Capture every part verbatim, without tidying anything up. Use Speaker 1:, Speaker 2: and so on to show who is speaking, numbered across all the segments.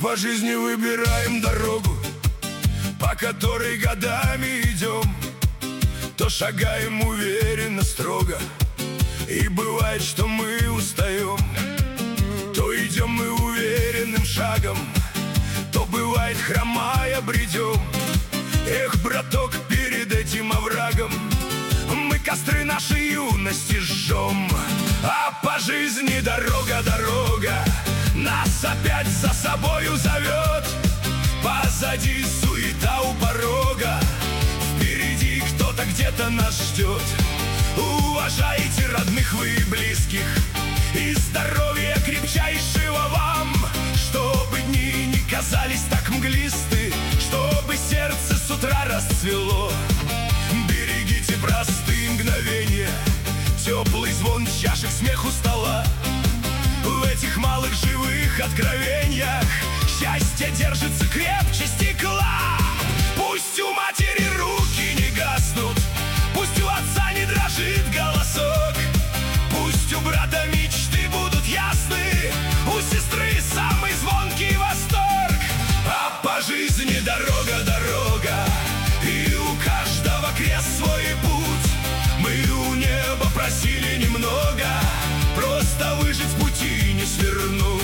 Speaker 1: по жизни выбираем дорогу, по которой годами идем. То шагаем уверенно, строго, и бывает, что мы устаем. То идем мы уверенным шагом, то бывает, хромая бредем. Эх, браток, перед этим оврагом мы костры нашей юности жжем. А по жизни дорога, дорога нас опять за собою зовет. Позади суета у порога, впереди кто-то где-то нас ждет. Уважайте родных вы и близких, и здоровья крепчайшего вам, чтобы дни не казались так мглисты, чтобы сердце с утра расцвело. Берегите простые мгновения, теплый звон чашек, смех у стола. В этих малых живых откровениях счастье держится крепче стекла. Пусть у матери руки не гаснут, пусть у отца не дрожит голосок, пусть у брата мечты будут ясны, у сестры самый звонкий восторг. А по жизни дорога, дорога, и у каждого крест свой путь. Мы у неба просили немного, просто выжить в пути, не свернуть.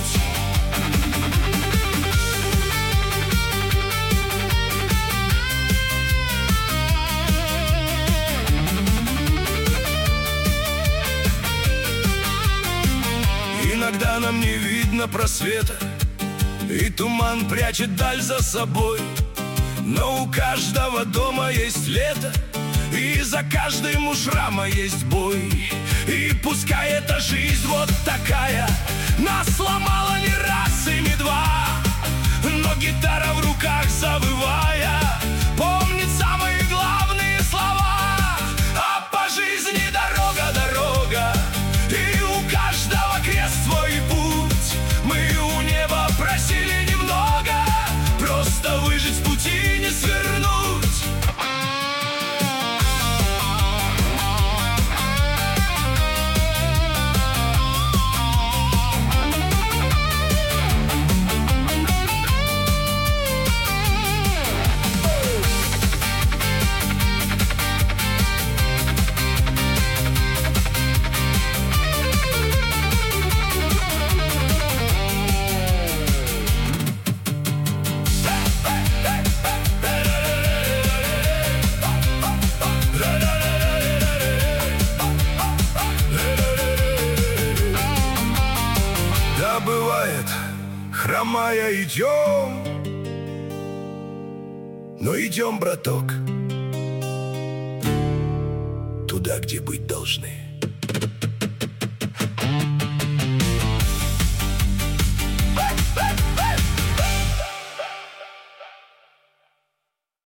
Speaker 1: Иногда нам не видно просвета, и туман прячет даль за собой. Но у каждого дома есть лето, и за каждым у шрама есть бой. И пускай эта жизнь вот такая нас сломала не раз и не два, но гитара в руках завывая помнит самые главные слова. А по жизни дорога, дорога, и у каждого крест свой путь. Мы у неба просили немного, просто выжить в пути, не свернуть. Бывает, хромая идем, но идем, браток, туда, где быть должны.